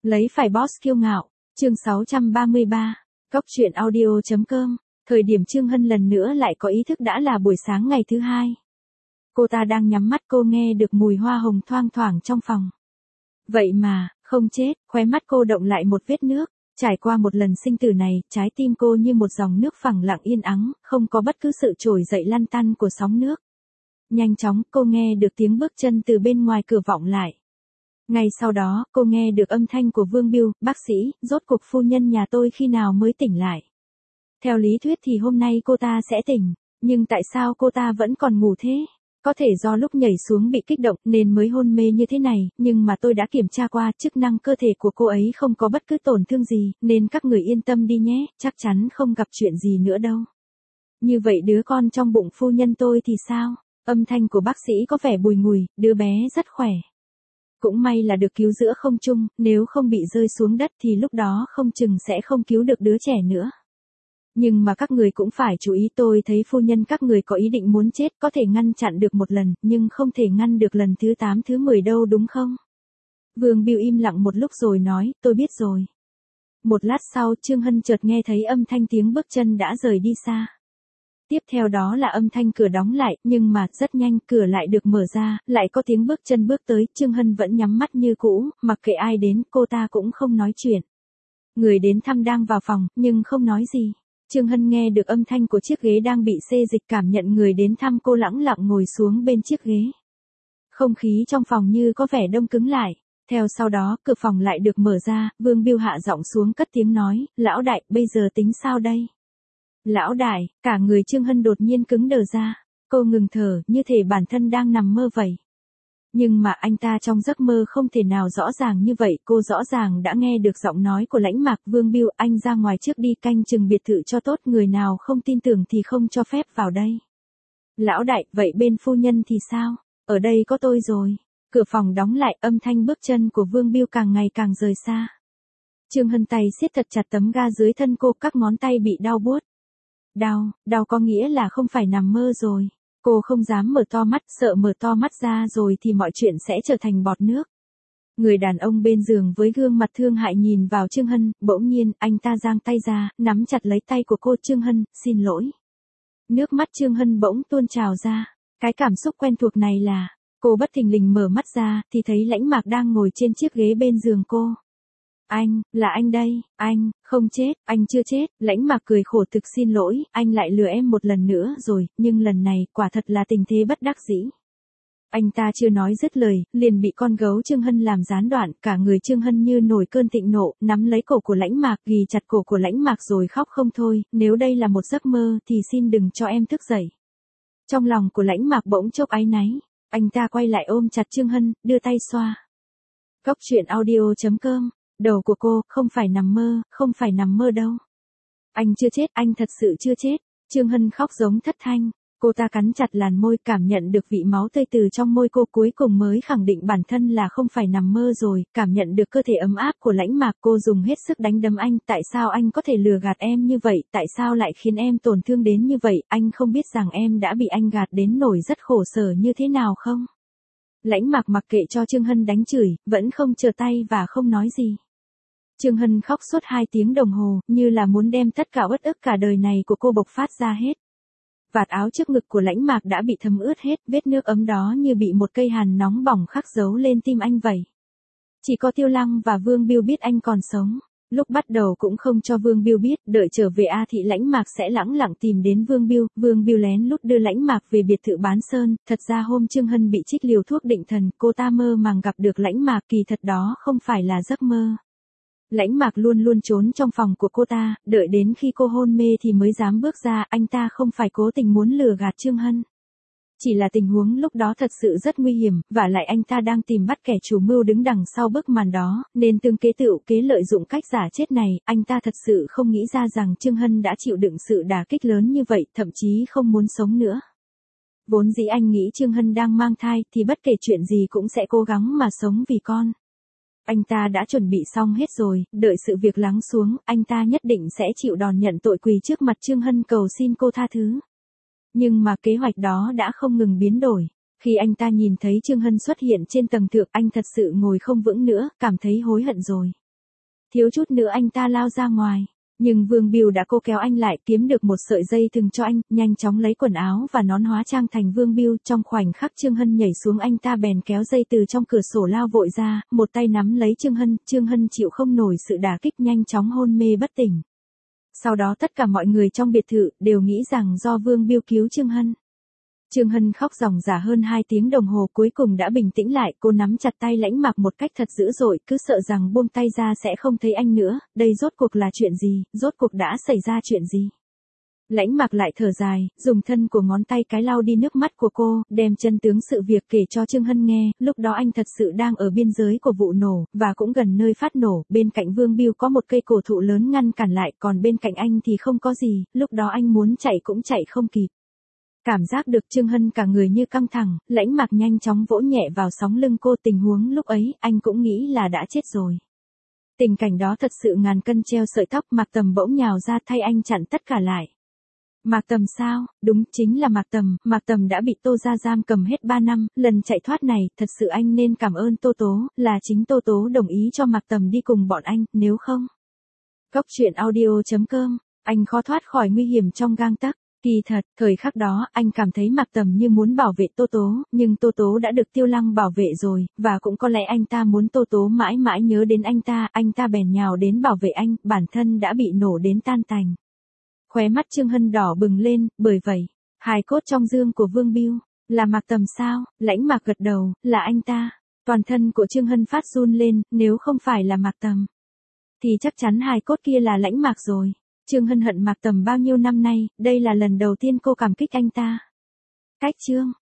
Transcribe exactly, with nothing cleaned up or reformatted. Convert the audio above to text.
Lấy phải boss kiêu ngạo, chương sáu trăm ba mươi ba, Cóc truyện audio chấm com, thời điểm Trương Hân lần nữa lại có ý thức đã là buổi sáng ngày thứ hai. Cô ta đang nhắm mắt cô nghe được mùi hoa hồng thoang thoảng trong phòng. Vậy mà, không chết, khóe mắt cô động lại một vết nước, trải qua một lần sinh tử này, trái tim cô như một dòng nước phẳng lặng yên ắng, không có bất cứ sự trồi dậy lăn tăn của sóng nước. Nhanh chóng, cô nghe được tiếng bước chân từ bên ngoài cửa vọng lại. Ngay sau đó, cô nghe được âm thanh của Vương Biêu, bác sĩ, rốt cuộc phu nhân nhà tôi khi nào mới tỉnh lại. Theo lý thuyết thì hôm nay cô ta sẽ tỉnh, nhưng tại sao cô ta vẫn còn ngủ thế? Có thể do lúc nhảy xuống bị kích động nên mới hôn mê như thế này, nhưng mà tôi đã kiểm tra qua, chức năng cơ thể của cô ấy không có bất cứ tổn thương gì, nên các người yên tâm đi nhé, chắc chắn không gặp chuyện gì nữa đâu. Như vậy đứa con trong bụng phu nhân tôi thì sao? Âm thanh của bác sĩ có vẻ bùi ngùi, đứa bé rất khỏe. Cũng may là được cứu giữa không trung, nếu không bị rơi xuống đất thì lúc đó không chừng sẽ không cứu được đứa trẻ nữa. Nhưng mà các người cũng phải chú ý, tôi thấy phu nhân các người có ý định muốn chết, có thể ngăn chặn được một lần, nhưng không thể ngăn được lần thứ tám thứ mười đâu đúng không? Vương Biêu im lặng một lúc rồi nói, tôi biết rồi. Một lát sau, Trương Hân chợt nghe thấy âm thanh tiếng bước chân đã rời đi xa. Tiếp theo đó là âm thanh cửa đóng lại, nhưng mà rất nhanh cửa lại được mở ra, lại có tiếng bước chân bước tới, Trương Hân vẫn nhắm mắt như cũ, mặc kệ ai đến, cô ta cũng không nói chuyện. Người đến thăm đang vào phòng, nhưng không nói gì. Trương Hân nghe được âm thanh của chiếc ghế đang bị xê dịch, cảm nhận người đến thăm, cô lẳng lặng ngồi xuống bên chiếc ghế. Không khí trong phòng như có vẻ đông cứng lại. Theo sau đó, cửa phòng lại được mở ra, Vương Biêu hạ giọng xuống cất tiếng nói, lão đại, bây giờ tính sao đây? Lão đại, cả người Trương Hân đột nhiên cứng đờ ra. Cô ngừng thở, như thể bản thân đang nằm mơ vậy. Nhưng mà anh ta trong giấc mơ không thể nào rõ ràng như vậy, cô rõ ràng đã nghe được giọng nói của Lãnh Mạc. Vương Biêu, anh ra ngoài trước đi, canh chừng biệt thự cho tốt, người nào không tin tưởng thì không cho phép vào đây. Lão đại, vậy bên phu nhân thì sao? Ở đây có tôi rồi. Cửa phòng đóng lại, âm thanh bước chân của Vương Biêu càng ngày càng rời xa. Trương Hân tay siết thật chặt tấm ga dưới thân cô, các ngón tay bị đau buốt. Đau, đau có nghĩa là không phải nằm mơ rồi. Cô không dám mở to mắt, sợ mở to mắt ra rồi thì mọi chuyện sẽ trở thành bọt nước. Người đàn ông bên giường với gương mặt thương hại nhìn vào Trương Hân, bỗng nhiên, anh ta giang tay ra, nắm chặt lấy tay của cô. Trương Hân, xin lỗi. Nước mắt Trương Hân bỗng tuôn trào ra. Cái cảm xúc quen thuộc này là, cô bất thình lình mở mắt ra, thì thấy Lãnh Mạc đang ngồi trên chiếc ghế bên giường cô. Anh, là anh đây, anh, không chết, anh chưa chết. Lãnh Mạc cười khổ, thực xin lỗi, anh lại lừa em một lần nữa rồi, nhưng lần này, quả thật là tình thế bất đắc dĩ. Anh ta chưa nói dứt lời, liền bị con gấu Trương Hân làm gián đoạn, cả người Trương Hân như nổi cơn thịnh nộ, nắm lấy cổ của Lãnh Mạc, ghì chặt cổ của Lãnh Mạc rồi khóc không thôi, nếu đây là một giấc mơ, thì xin đừng cho em thức dậy. Trong lòng của Lãnh Mạc bỗng chốc áy náy, anh ta quay lại ôm chặt Trương Hân, đưa tay xoa. Cóc truyện audio chấm com. Đầu của cô, không phải nằm mơ, không phải nằm mơ đâu. Anh chưa chết, anh thật sự chưa chết. Trương Hân khóc giống thất thanh. Cô ta cắn chặt làn môi, cảm nhận được vị máu tươi từ trong môi cô, cuối cùng mới khẳng định bản thân là không phải nằm mơ rồi. Cảm nhận được cơ thể ấm áp của Lãnh Mạc, cô dùng hết sức đánh đấm anh. Tại sao anh có thể lừa gạt em như vậy? Tại sao lại khiến em tổn thương đến như vậy? Anh không biết rằng em đã bị anh gạt đến nỗi rất khổ sở như thế nào không? Lãnh Mạc mặc kệ cho Trương Hân đánh chửi, vẫn không trở tay và không nói gì. Trương Hân khóc suốt hai tiếng đồng hồ, như là muốn đem tất cả uất ức cả đời này của cô bộc phát ra hết. Vạt áo trước ngực của Lãnh Mạc đã bị thấm ướt hết, vết nước ấm đó như bị một cây hàn nóng bỏng khắc dấu lên tim anh vậy. Chỉ có Tiêu Lăng và Vương Biêu biết anh còn sống. Lúc bắt đầu cũng không cho Vương Biêu biết, đợi trở về A Thị Lãnh Mạc sẽ lẳng lặng tìm đến Vương Biêu. Vương Biêu lén lút đưa Lãnh Mạc về biệt thự Bán Sơn. Thật ra hôm Trương Hân bị trích liều thuốc định thần, cô ta mơ màng gặp được Lãnh Mạc, kỳ thật đó không phải là giấc mơ. Lãnh Mạc luôn luôn trốn trong phòng của cô ta, đợi đến khi cô hôn mê thì mới dám bước ra. Anh ta không phải cố tình muốn lừa gạt Trương Hân. Chỉ là tình huống lúc đó thật sự rất nguy hiểm, và lại anh ta đang tìm bắt kẻ chủ mưu đứng đằng sau bức màn đó, nên tương kế tựu kế lợi dụng cách giả chết này. Anh ta thật sự không nghĩ ra rằng Trương Hân đã chịu đựng sự đả kích lớn như vậy, thậm chí không muốn sống nữa. Vốn dĩ anh nghĩ Trương Hân đang mang thai, thì bất kể chuyện gì cũng sẽ cố gắng mà sống vì con. Anh ta đã chuẩn bị xong hết rồi, đợi sự việc lắng xuống, anh ta nhất định sẽ chịu đòn nhận tội, quỳ trước mặt Trương Hân cầu xin cô tha thứ. Nhưng mà kế hoạch đó đã không ngừng biến đổi. Khi anh ta nhìn thấy Trương Hân xuất hiện trên tầng thượng, anh thật sự ngồi không vững nữa, cảm thấy hối hận rồi. thiếu chút nữa anh ta lao ra ngoài. Nhưng Vương Biêu đã cố kéo anh lại, kiếm được một sợi dây thừng cho anh, nhanh chóng lấy quần áo và nón hóa trang thành Vương Biêu. Trong khoảnh khắc Trương Hân nhảy xuống, anh ta bèn kéo dây từ trong cửa sổ lao vội ra, một tay nắm lấy Trương Hân. Trương Hân chịu không nổi sự đả kích, nhanh chóng hôn mê bất tỉnh. Sau đó tất cả mọi người trong biệt thự đều nghĩ rằng do Vương Biêu cứu Trương Hân. Trương Hân khóc ròng rả hơn hai tiếng đồng hồ, cuối cùng đã bình tĩnh lại. Cô nắm chặt tay Lãnh Mạc một cách thật dữ dội, cứ sợ rằng buông tay ra sẽ không thấy anh nữa. Đây rốt cuộc là chuyện gì, rốt cuộc đã xảy ra chuyện gì? Lãnh Mạc lại thở dài, dùng thân của ngón tay cái lau đi nước mắt của cô, đem chân tướng sự việc kể cho Trương Hân nghe. Lúc đó anh thật sự đang ở biên giới của vụ nổ, và cũng gần nơi phát nổ. Bên cạnh Vương Biêu có một cây cổ thụ lớn ngăn cản lại, còn bên cạnh anh thì không có gì. Lúc đó anh muốn chạy cũng chạy không kịp. Cảm giác được Trương Hân cả người như căng thẳng, Lãnh Mạc nhanh chóng vỗ nhẹ vào sóng lưng cô. Tình huống lúc ấy, anh cũng nghĩ là đã chết rồi. Tình cảnh đó thật sự ngàn cân treo sợi tóc. Mạc Tầm bỗng nhào ra thay anh chặn tất cả lại. Mạc Tầm sao? Đúng, chính là Mạc Tầm. Mạc Tầm đã bị Tô gia giam cầm hết ba năm, lần chạy thoát này, thật sự anh nên cảm ơn Tô Tố, là chính Tô Tố đồng ý cho Mạc Tầm đi cùng bọn anh, nếu không. Cốc truyện audio chấm com, anh khó thoát khỏi nguy hiểm trong gang tấc. Kỳ thật, thời khắc đó, anh cảm thấy Mạc Tầm như muốn bảo vệ Tô Tố, nhưng Tô Tố đã được Tiêu Lăng bảo vệ rồi, và cũng có lẽ anh ta muốn Tô Tố mãi mãi nhớ đến anh ta, anh ta bèn nhào đến bảo vệ anh, bản thân đã bị nổ đến tan tành. Khóe mắt Trương Hân đỏ bừng lên, bởi vậy, hài cốt trong dương của Vương Biêu, là Mạc Tầm sao? Lãnh Mạc gật đầu, là anh ta. Toàn thân của Trương Hân phát run lên, nếu không phải là Mạc Tầm, thì chắc chắn hài cốt kia là Lãnh Mạc rồi. Trương Hân hận Mạc Tầm bao nhiêu năm nay, đây là lần đầu tiên cô cảm kích anh ta. Cách chương